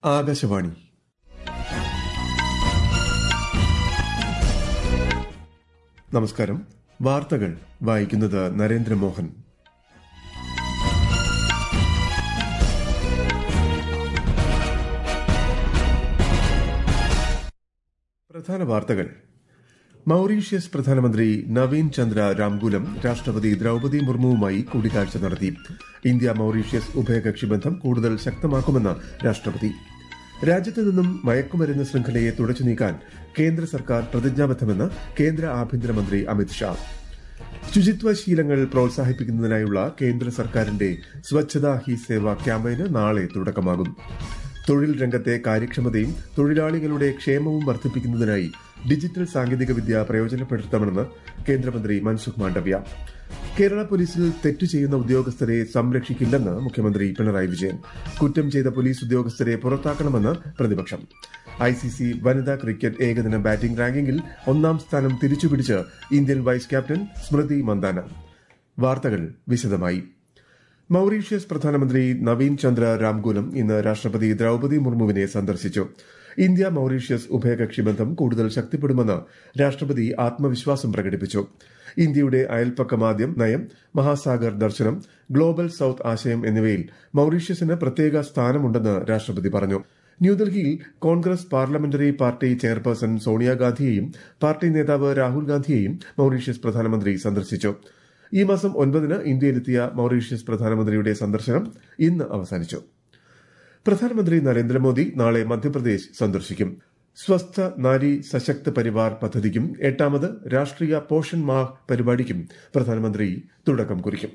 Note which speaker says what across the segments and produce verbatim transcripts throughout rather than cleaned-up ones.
Speaker 1: ആകാശവാണി. നമസ്കാരം. വാർത്തകൾ വായിക്കുന്നത് നരേന്ദ്രമോഹൻ. പ്രധാന വാർത്തകൾ. മൌറീഷ്യസ് പ്രധാനമന്ത്രി നവീൻ ചന്ദ്ര രാംഗുലം രാഷ്ട്രപതി ദ്രൌപദി മുർമുവുമായി കൂടിക്കാഴ്ച നടത്തി. ഇന്ത്യ മൌറീഷ്യസ് ഉഭയകക്ഷി ബന്ധം കൂടുതൽ ശക്തമാക്കുമെന്ന് രാഷ്ട്രപതി. രാജ്യത്ത് നിന്നും മയക്കുമരുന്ന് ശൃംഖലയെ തുടച്ചു നീക്കാൻ കേന്ദ്ര സർക്കാർ പ്രതിജ്ഞാബദ്ധമെന്ന് കേന്ദ്ര ആഭ്യന്തരമന്ത്രി അമിത് ഷാ. ശുചിത്വ ശീലങ്ങൾ പ്രോത്സാഹിപ്പിക്കുന്നതിനായുള്ള കേന്ദ്ര സർക്കാരിന്റെ സ്വച്ഛതാ ഹി സേവ ക്യാമ്പയിന് നാളെ തുടക്കമാകും. തൊഴിൽ രംഗത്തെ കാര്യക്ഷമതയും തൊഴിലാളികളുടെ ക്ഷേമവും വർദ്ധിപ്പിക്കുന്നതിനായി ഡിജിറ്റൽ സാങ്കേതികവിദ്യ പ്രയോജനപ്പെടുത്തണമെന്ന് കേന്ദ്രമന്ത്രി മൻസുഖ് മാണ്ഡവ്യ. കേരള പോലീസിൽ തെറ്റു ചെയ്യുന്ന ഉദ്യോഗസ്ഥരെ സംരക്ഷിക്കില്ലെന്ന് മുഖ്യമന്ത്രി പിണറായി വിജയൻ. കുറ്റം ചെയ്ത പോലീസ് ഉദ്യോഗസ്ഥരെ പുറത്താക്കണമെന്ന് പ്രതിപക്ഷം. ഐസിസി വനിതാ ക്രിക്കറ്റ് ഏകദിന ബാറ്റിംഗ് റാങ്കിങ്ങിൽ ഒന്നാം സ്ഥാനം തിരിച്ചുപിടിച്ച് Indian vice captain Smriti Mandhana. വാർത്തകൾ വിശദമായി. മൌറീഷ്യസ് പ്രധാനമന്ത്രി നവീൻ ചന്ദ്ര രാംഗുലം ഇന്ന് രാഷ്ട്രപതി ദ്രൌപദി മുർമുവിനെ സന്ദർശിച്ചു. ഇന്ത്യ മൌറീഷ്യസ് ഉഭയകക്ഷി ബന്ധം കൂടുതൽ ശക്തിപ്പെടുമെന്ന് രാഷ്ട്രപതി ആത്മവിശ്വാസം പ്രകടിപ്പിച്ചു. ഇന്ത്യയുടെ അയൽപക്കമാദ്യം നയം, മഹാസാഗർ ദർശനം, ഗ്ലോബൽ സൌത്ത് ആശയം എന്നിവയിൽ മൌറീഷ്യസിന് പ്രത്യേക സ്ഥാനമുണ്ടെന്ന് രാഷ്ട്രപതി പറഞ്ഞു. ന്യൂഡൽഹിയിൽ കോൺഗ്രസ് പാർലമെന്ററി പാർട്ടി ചെയർപേഴ്സൺ സോണിയാഗാന്ധിയെയും പാർട്ടി നേതാവ് രാഹുൽ ഗാന്ധിയെയും മൌറീഷ്യസ് പ്രധാനമന്ത്രി സന്ദർശിച്ചു. ഈ മാസം ഒൻപതിന് ഇന്ത്യയിലെത്തിയ മൌറീഷ്യസ് പ്രധാനമന്ത്രിയുടെ സന്ദർശനം ഇന്ന് അവസാനിച്ചു. പ്രധാനമന്ത്രി നരേന്ദ്രമോദി നാളെ മധ്യപ്രദേശ് സന്ദർശിക്കും. സ്വസ്ഥ നാരി സശക്ത് പരിവാർ പദ്ധതിക്കും എട്ടാമത് രാഷ്ട്രീയ പോഷൺ മാഹ് പരിപാടിക്കും പ്രധാനമന്ത്രി തുടക്കം കുറിക്കും.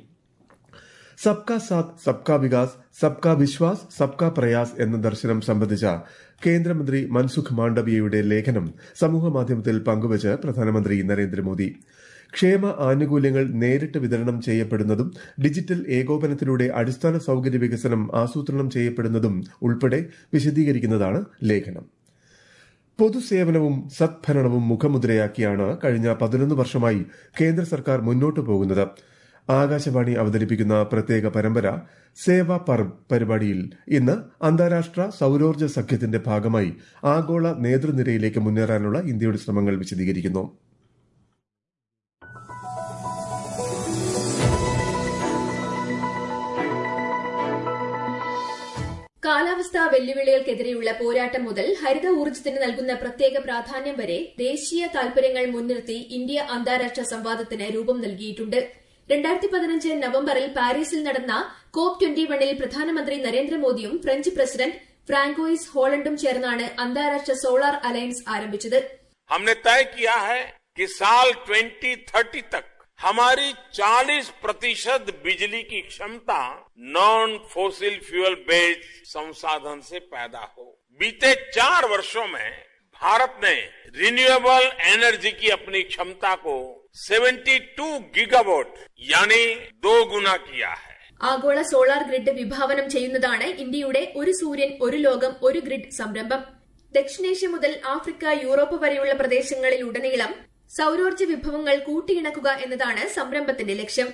Speaker 1: സബ്കാ സാത്ത് സബ്കാ വികാസ് സബ്കാ വിശ്വാസ് സബ്കാ പ്രയാസ് എന്ന ദർശനം സംബന്ധിച്ച കേന്ദ്രമന്ത്രി മൻസുഖ് മാണ്ഡവ്യയുടെ ലേഖനം സമൂഹമാധ്യമത്തിൽ പങ്കുവച്ച് പ്രധാനമന്ത്രി നരേന്ദ്രമോദി ക്ഷേമ ആനുകൂല്യങ്ങൾ നേരിട്ട് വിതരണം ചെയ്യപ്പെടുന്നതും ഡിജിറ്റൽ ഏകോപനത്തിലൂടെ അടിസ്ഥാന സൌകര്യ വികസനം ആസൂത്രണം ചെയ്യപ്പെടുന്നതും ഉൾപ്പെടെ വിശദീകരിക്കുന്നതാണ് ലേഖനം. പൊതുസേവനവും സദ്ഭരണവും മുഖമുദ്രയാക്കിയാണ് കഴിഞ്ഞ പതിനൊന്ന് വർഷമായി കേന്ദ്ര സർക്കാർ മുന്നോട്ടു പോകുന്നത്. ആകാശവാണി അവതരിപ്പിക്കുന്ന പ്രത്യേക പരമ്പര സേവാ പർവ് പരിപാടിയിൽ ഇന്ന് അന്താരാഷ്ട്ര സൌരോർജ്ജ സഖ്യത്തിന്റെ ഭാഗമായി ആഗോള നേതൃനിരയിലേക്ക് മുന്നേറാനുള്ള ഇന്ത്യയുടെ ശ്രമങ്ങൾ വിശദീകരിക്കുന്നു.
Speaker 2: കാലാവസ്ഥാ വെല്ലുവിളികൾക്കെതിരെയുള്ള പോരാട്ടം മുതൽ ഹരിത ഊർജ്ജത്തിന് നൽകുന്ന പ്രത്യേക പ്രാധാന്യം വരെ ദേശീയ താൽപര്യങ്ങൾ മുൻനിർത്തി ഇന്ത്യ അന്താരാഷ്ട്ര സംവാദത്തിന് രൂപം നൽകിയിട്ടുണ്ട്. രണ്ടായിരത്തി പതിനഞ്ച് നവംബറിൽ പാരീസിൽ നടന്ന കോപ്പ് ട്വന്റി വണ്ണിൽ പ്രധാനമന്ത്രി നരേന്ദ്രമോദിയും ഫ്രഞ്ച് പ്രസിഡന്റ് ഫ്രാങ്കോയിസ് ഹോളണ്ടും ചേർന്നാണ് അന്താരാഷ്ട്ര സോളാർ അലയൻസ് ആരംഭിച്ചത്.
Speaker 3: हमने तय किया है कि साल ट्वेंटी थर्टी तक हमारी चालीस प्रतिशत बिजली की क्षमता नॉन फोसिल फ्यूल बेस्ड संसाधन से पैदा हो. बीते चार वर्षों में भारत ने रिन्यूएबल एनर्जी की अपनी क्षमता को बहत्तर गीगावाट यानी दो गुना किया है.
Speaker 2: ആഗോള സോളാർ ഗ്രിഡ് വിഭാവനം ചെയ്യുന്നതാണ് ഇന്ത്യയുടെ ഒരു സൂര്യൻ ഒരു ലോകം ഒരു ഗ്രിഡ് സംരംഭം. ദക്ഷിണേഷ്യ മുതൽ ആഫ്രിക്ക, യൂറോപ്പ് വരെയുള്ള പ്രദേശങ്ങളിലുടനീളം സൌരോർജ്ജ വിഭവങ്ങൾ കൂട്ടിയിണക്കുക എന്നതാണ് സംരംഭത്തിന്റെ ലക്ഷ്യം.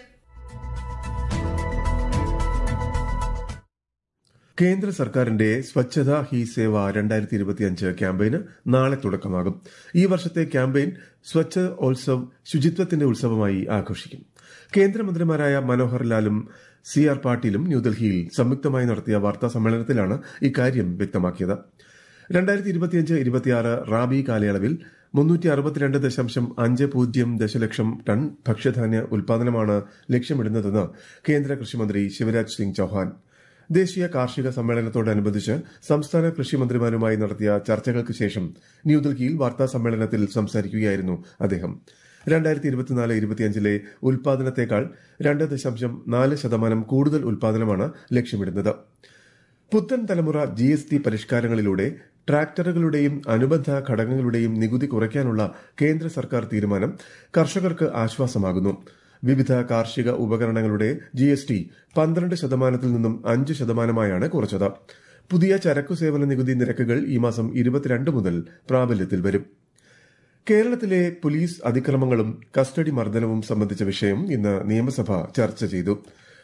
Speaker 1: കേന്ദ്ര സർക്കാരിന്റെ സ്വച്ഛതാ ഹി സേവ രണ്ടായിരത്തി ഇരുപത്തിയഞ്ച് ക്യാമ്പയിന് നാളെ തുടക്കമാകും. ഈ വർഷത്തെ ക്യാമ്പയിൻ സ്വച്ഛ ഓത്സവ് ശുചിത്വത്തിന്റെ ഉത്സവമായി ആഘോഷിക്കും. കേന്ദ്രമന്ത്രിമാരായ മനോഹർ ലാലും സി ആർ പാട്ടീലും ന്യൂഡൽഹിയിൽ സംയുക്തമായി നടത്തിയ വാർത്താ സമ്മേളനത്തിലാണ് ഇക്കാര്യം വ്യക്തമാക്കിയത്. രണ്ടായിരത്തി ഇരുപത്തിയഞ്ച് ഇരുപത്തിയാറ് റാബി കാലയളവിൽ മുന്നൂറ്റി അറുപത്തിരണ്ട് ദശാംശം അഞ്ച് പൂജ്യം ദശലക്ഷം ടൺ ഭക്ഷ്യധാന്യ ഉൽപാദനമാണ് ലക്ഷ്യമിടുന്നതെന്ന് കേന്ദ്ര കൃഷിമന്ത്രി ശിവരാജ് സിംഗ് ചൌഹാൻ ദേശീയ കാർഷിക സമ്മേളനത്തോടനുബന്ധിച്ച് സംസ്ഥാന കൃഷിമന്ത്രിമാരുമായി നടത്തിയ ചർച്ചകൾക്ക് ശേഷം ന്യൂഡൽഹിയിൽ വാർത്താ സമ്മേളനത്തിൽ സംസാരിക്കുകയായിരുന്നു അദ്ദേഹം. രണ്ടായിരത്തി ഇരുപത്തിനാല് ഇരുപത്തിയഞ്ചിലെ ഉൽപാദനത്തേക്കാൾ രണ്ട് ദശാംശം നാല് ശതമാനം കൂടുതൽ ഉൽപാദനമാണ് ലക്ഷ്യമിടുന്നത്. പുത്തൻ തലമുറ ജി എസ് ടി പരിഷ്കാരങ്ങളിലൂടെ ട്രാക്ടറുകളുടെയും അനുബന്ധ ഘടകങ്ങളുടെയും നികുതി കുറയ്ക്കാനുള്ള കേന്ദ്ര സർക്കാർ തീരുമാനം കർഷകർക്ക് ആശ്വാസമാകുന്നു. വിവിധ കാർഷിക ഉപകരണങ്ങളുടെ ജി എസ് ടി പന്ത്രണ്ട് ശതമാനത്തിൽ നിന്നും അഞ്ച് ശതമാനമായാണ് കുറച്ചത്. പുതിയ ചരക്കു സേവന നികുതി നിരക്കുകൾ ഈ മാസം ഇരുപത്തിരണ്ട് മുതൽ പ്രാബല്യത്തിൽ വരും. കേരളത്തിലെ പോലീസ് അതിക്രമങ്ങളും കസ്റ്റഡി മർദ്ദനവും സംബന്ധിച്ച വിഷയം ഇന്ന് നിയമസഭ ചർച്ച ചെയ്തു.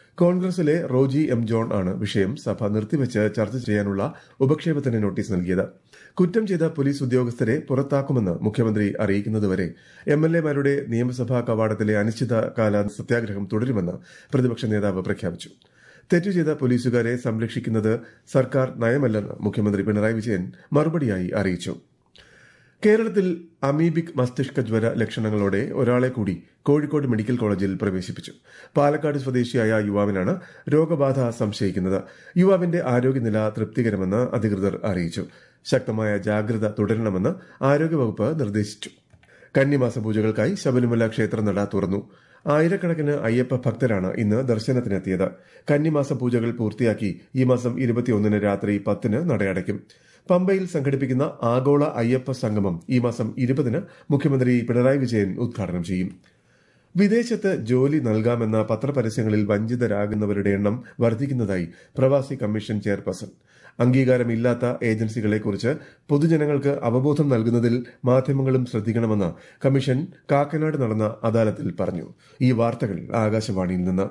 Speaker 1: കോൺഗ്രസിലെ റോജി എം ജോൺ ആണ് വിഷയം സഭ നിർത്തിവച്ച് ചർച്ച ചെയ്യാനുള്ള ഉപക്ഷേപത്തിന് നോട്ടീസ് നൽകിയത്. കുറ്റം ചെയ്ത പോലീസ് ഉദ്യോഗസ്ഥരെ പുറത്താക്കുമെന്ന് മുഖ്യമന്ത്രി അറിയിക്കുന്നതുവരെ എംഎൽഎമാരുടെ നിയമസഭാ കവാടത്തിലെ അനിശ്ചിതകാല സത്യാഗ്രഹം തുടരുമെന്ന് പ്രതിപക്ഷ നേതാവ് പ്രഖ്യാപിച്ചു. തെറ്റു ചെയ്ത പോലീസുകാരെ സംരക്ഷിക്കുന്നത് സർക്കാർ നയമല്ലെന്ന് മുഖ്യമന്ത്രി പിണറായി വിജയൻ മറുപടിയായി അറിയിച്ചു. കേരളത്തിൽ അമീബിക് മസ്തിഷ്ക ജ്വര ലക്ഷണങ്ങളോടെ ഒരാളെ കൂടി കോഴിക്കോട് മെഡിക്കൽ കോളേജിൽ പ്രവേശിപ്പിച്ചു. പാലക്കാട് സ്വദേശിയായ യുവാവിനാണ് രോഗബാധ സംശയിക്കുന്നത്. യുവാവിന്റെ ആരോഗ്യനില തൃപ്തികരമെന്ന് അധികൃതർ അറിയിച്ചു. ശക്തമായ ജാഗ്രത തുടരണമെന്ന് ആരോഗ്യവകുപ്പ് നിർദ്ദേശിച്ചു. കന്നിമാസ പൂജകൾക്കായി ശബരിമല ക്ഷേത്രനട തുറന്നു. ആയിരക്കണക്കിന് അയ്യപ്പ ഭക്തരാണ് ഇന്ന് ദർശനത്തിനെത്തിയത്. കന്നിമാസ പൂജകൾ പൂർത്തിയാക്കി ഈ മാസം ഇരുപത്തിയൊന്നിന് രാത്രി പത്തിന് നടയടയ്ക്കും. പമ്പയിൽ സംഘടിപ്പിക്കുന്ന ആഗോള അയ്യപ്പ സംഗമം ഈ മാസം ഇരുപതിന് മുഖ്യമന്ത്രി പിണറായി വിജയൻ ഉദ്ഘാടനം ചെയ്യും. വിദേശത്ത് ജോലി നൽകാമെന്ന പത്രപരസ്യങ്ങളിൽ വഞ്ചിതരാകുന്നവരുടെ എണ്ണം വർദ്ധിക്കുന്നതായി പ്രവാസി കമ്മീഷൻ ചെയർപേഴ്സൺ. അംഗീകാരമില്ലാത്ത ഏജൻസികളെക്കുറിച്ച് പൊതുജനങ്ങൾക്ക് അവബോധം നൽകുന്നതിൽ മാധ്യമങ്ങളും ശ്രദ്ധിക്കണമെന്ന് കമ്മീഷൻ കാക്കനാട് നടന്ന അദാലത്തിൽ പറഞ്ഞു. ഈ വാർത്തകൾ ആകാശവാണിയിൽ നിന്ന്.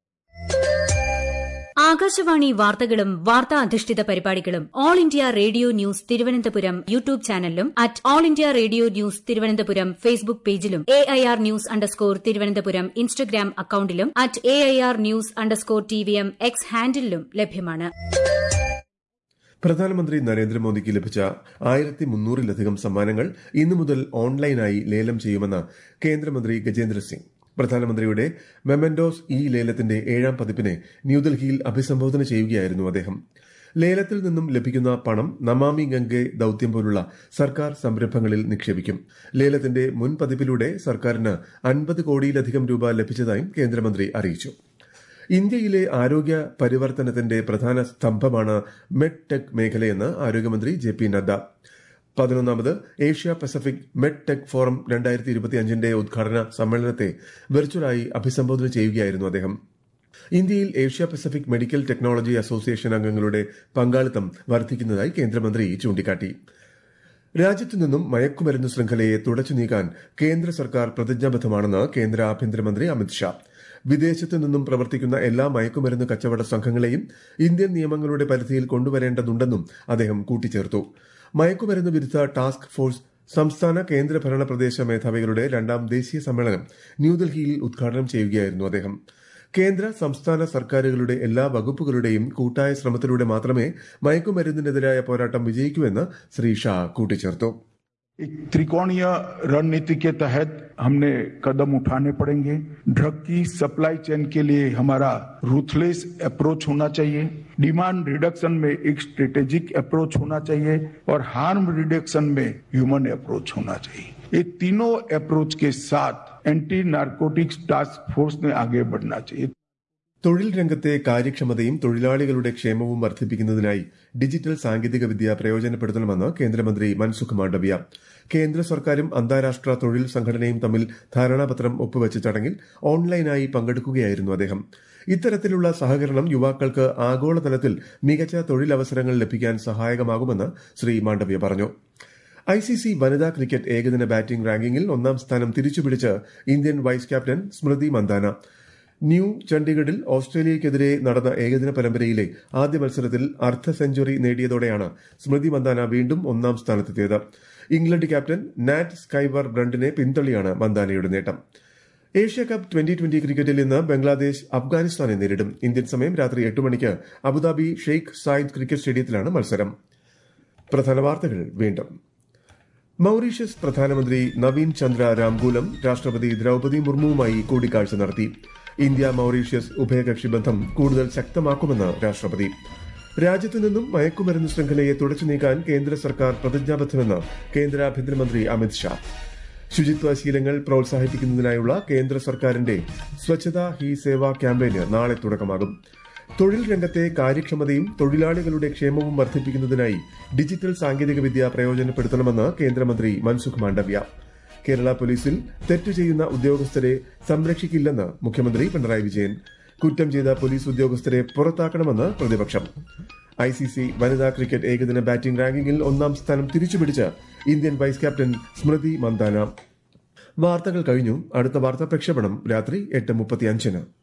Speaker 4: ആകാശവാണി വാർത്തകളും വാർത്താ അധിഷ്ഠിത പരിപാടികളും All India Radio News Thiruvananthapuram YouTube ചാനലിലും at All India Radio News Thiruvananthapuram Facebook പേജിലും A I R news underscore Thiruvananthapuram Instagram അക്കൌണ്ടിലും at A I R news underscore T V M X ഹാൻഡിലും ലഭ്യമാണ്.
Speaker 1: പ്രധാനമന്ത്രി നരേന്ദ്രമോദിക്ക് ലഭിച്ച ആയിരത്തി മുന്നൂറിലധികം സമ്മാനങ്ങൾ ഇന്നു മുതൽ ഓൺലൈനായി ലേലം ചെയ്യുമെന്ന് കേന്ദ്രമന്ത്രി ഗജേന്ദ്ര സിംഗ്. പ്രധാനമന്ത്രിയുടെ മെമന്റോസ് ഇ ലേലത്തിന്റെ ഏഴാം പതിപ്പിനെ ന്യൂഡൽഹിയിൽ അഭിസംബോധന ചെയ്യുകയായിരുന്നു അദ്ദേഹം. ലേലത്തിൽ നിന്നും ലഭിക്കുന്ന പണം നമാമി ഗംഗെ ദൌത്യം പോലുള്ള സർക്കാർ സംരംഭങ്ങളിൽ നിക്ഷേപിക്കും. ലേലത്തിന്റെ മുൻ പതിപ്പിലൂടെ സർക്കാരിന് അൻപത് കോടിയിലധികം രൂപ ലഭിച്ചതായും കേന്ദ്രമന്ത്രി അറിയിച്ചു. ഇന്ത്യയിലെ ആരോഗ്യ പരിവർത്തനത്തിന്റെ പ്രധാന സ്തംഭമാണ് മെഡ് ടെക് മേഖലയെന്ന് ആരോഗ്യമന്ത്രി ജെ പി നദ്ദ. പതിനൊന്നാമത് Asia Pacific Med Tech Forum രണ്ടായിരത്തി ഇരുപത്തിയഞ്ചിന്റെ ഉദ്ഘാടന സമ്മേളനത്തെ വെർച്വലായി അഭിസംബോധന ചെയ്യുകയായിരുന്നു അദ്ദേഹം. ഇന്ത്യയിൽ Asia Pacific Medical Technology Association അംഗങ്ങളുടെ പങ്കാളിത്തം വർദ്ധിക്കുന്നതായി കേന്ദ്രമന്ത്രി ചൂണ്ടിക്കാട്ടി. രാജ്യത്തു നിന്നും മയക്കുമരുന്ന് ശൃംഖലയെ തുടച്ചു നീക്കാൻ കേന്ദ്ര സർക്കാർ പ്രതിജ്ഞാബദ്ധമാണെന്ന് കേന്ദ്ര ആഭ്യന്തരമന്ത്രി അമിത്ഷാ. വിദേശത്തു നിന്നും പ്രവർത്തിക്കുന്ന എല്ലാ മയക്കുമരുന്ന് കച്ചവട സംഘങ്ങളെയും ഇന്ത്യൻ നിയമങ്ങളുടെ പരിധിയിൽ കൊണ്ടുവരേണ്ടതുണ്ടെന്നും അദ്ദേഹം കൂട്ടിച്ചേർത്തു. മയക്കുമരുന്ന് വിരുദ്ധ ടാസ്ക് ഫോഴ്സ് സംസ്ഥാന കേന്ദ്രഭരണ പ്രദേശ മേധാവികളുടെ രണ്ടാം ദേശീയ സമ്മേളനം ന്യൂഡൽഹിയിൽ ഉദ്ഘാടനം ചെയ്യുകയായിരുന്നു അദ്ദേഹം. കേന്ദ്ര സംസ്ഥാന സർക്കാരുകളുടെ എല്ലാ വകുപ്പുകളുടെയും കൂട്ടായ ശ്രമത്തിലൂടെ മാത്രമേ മയക്കുമരുന്നിനെതിരായ പോരാട്ടം വിജയിക്കൂവെന്ന് ശ്രീ ഷാ കൂട്ടിച്ചേർത്തു.
Speaker 5: एक त्रिकोणीय रणनीति के तहत हमने कदम उठाने पड़ेंगे. ड्रग की सप्लाई चेन के लिए हमारा रूथलेस अप्रोच होना चाहिए. डिमांड रिडक्शन में एक स्ट्रेटेजिक अप्रोच होना चाहिए और हार्म रिडक्शन में ह्यूमन अप्रोच होना चाहिए. ये तीनों अप्रोच के साथ एंटी नार्कोटिक्स टास्क फोर्स ने आगे बढ़ना चाहिए.
Speaker 1: തൊഴിൽ രംഗത്തെ കാര്യക്ഷമതയും തൊഴിലാളികളുടെ ക്ഷേമവും വർദ്ധിപ്പിക്കുന്നതിനായി ഡിജിറ്റൽ സാങ്കേതികവിദ്യ പ്രയോജനപ്പെടുത്തണമെന്ന് കേന്ദ്രമന്ത്രി മൻസുഖ് മാണ്ഡവ്യ. കേന്ദ്ര സർക്കാരും അന്താരാഷ്ട്ര തൊഴിൽ സംഘടനയും തമ്മിൽ ധാരണാപത്രം ഒപ്പുവച്ച ചടങ്ങിൽ ഓൺലൈനായി പങ്കെടുക്കുകയായിരുന്നു അദ്ദേഹം. ഇത്തരത്തിലുള്ള സഹകരണം യുവാക്കൾക്ക് ആഗോളതലത്തിൽ മികച്ച തൊഴിലവസരങ്ങൾ ലഭിക്കാൻ സഹായകമാകുമെന്ന് ശ്രീ മാണ്ഡവ്യ പറഞ്ഞു. ഐസിസി വനിതാ ക്രിക്കറ്റ് ഏകദിന ബാറ്റിംഗ് റാങ്കിങ്ങിൽ ഒന്നാം സ്ഥാനം തിരിച്ചുപിടിച്ച് Indian vice captain Smriti Mandhana. New ചണ്ഡീഗഡിൽ ഓസ്ട്രേലിയയ്ക്കെതിരെ നടന്ന ഏകദിന പരമ്പരയിലെ ആദ്യ മത്സരത്തിൽ അർദ്ധ സെഞ്ചുറി നേടിയതോടെയാണ് സ്മൃതി മന്ദാന വീണ്ടും ഒന്നാം സ്ഥാനത്തെത്തിയത്. ഇംഗ്ലണ്ട് ക്യാപ്റ്റൻ നാറ്റ് സ്കൈവർ ബ്രണ്ടിനെ പിന്തള്ളിയാണ് മന്ദാനയുടെ നേട്ടം. ഏഷ്യ കപ്പ് ട്വന്റി ട്വന്റി ക്രിക്കറ്റിൽ ഇന്ന് ബംഗ്ലാദേശ് അഫ്ഗാനിസ്ഥാനെ നേരിടും. ഇന്ത്യൻ സമയം രാത്രി എട്ട് മണിക്ക് അബുദാബി ഷെയ്ഖ് സായിദ് ക്രിക്കറ്റ് സ്റ്റേഡിയത്തിലാണ് മത്സരം. പ്രധാന വാർത്തകൾ വീണ്ടും. മൌറീഷ്യസ് പ്രധാനമന്ത്രി നവീൻ ചന്ദ്ര രാംഗൂലം രാഷ്ട്രപതി ദ്രൌപദി മുർമുവുമായി കൂടിക്കാഴ്ച നടത്തി. ഇന്ത്യ മൌറീഷ്യസ് ഉഭയകക്ഷി ബന്ധം കൂടുതൽ ശക്തമാക്കുമെന്ന് രാഷ്ട്രപതി. രാജ്യത്തു നിന്നും മയക്കുമരുന്ന് ശൃംഖലയെ തുടച്ചു നീക്കാൻ കേന്ദ്ര സർക്കാർ പ്രതിജ്ഞാബദ്ധമെന്ന് കേന്ദ്ര ആഭ്യന്തരമന്ത്രി അമിത്ഷാ. ശുചിത്വ ശീലങ്ങൾ പ്രോത്സാഹിപ്പിക്കുന്നതിനായുള്ള കേന്ദ്ര സർക്കാരിന്റെ സ്വച്ഛതാ ഹി സേവ ക്യാമ്പയിന് നാളെ തുടക്കമാകും. തൊഴിൽ രംഗത്തെ കാര്യക്ഷമതയും തൊഴിലാളികളുടെ ക്ഷേമവും വർദ്ധിപ്പിക്കുന്നതിനായി ഡിജിറ്റൽ സാങ്കേതികവിദ്യ പ്രയോജനപ്പെടുത്തണമെന്ന് കേന്ദ്രമന്ത്രി മൻസുഖ് മാണ്ഡവ്യ. കേരള പോലീസിൽ തെറ്റു ചെയ്യുന്ന ഉദ്യോഗസ്ഥരെ സംരക്ഷിക്കില്ലെന്ന് മുഖ്യമന്ത്രി പിണറായി വിജയൻ. കുറ്റം ചെയ്ത പോലീസ് ഉദ്യോഗസ്ഥരെ പുറത്താക്കണമെന്ന് പ്രതിപക്ഷം. ഐസിസി വനിതാ ക്രിക്കറ്റ് ഏകദിന ബാറ്റിംഗ് റാങ്കിങ്ങിൽ ഒന്നാം സ്ഥാനം തിരിച്ചുപിടിച്ച് Indian vice captain Smriti Mandhana. വാർത്തകൾ കഴിഞ്ഞു. അടുത്ത വാർത്താ പ്രക്ഷേപണം രാത്രി എട്ട് മുപ്പത്തിയഞ്ചിന്.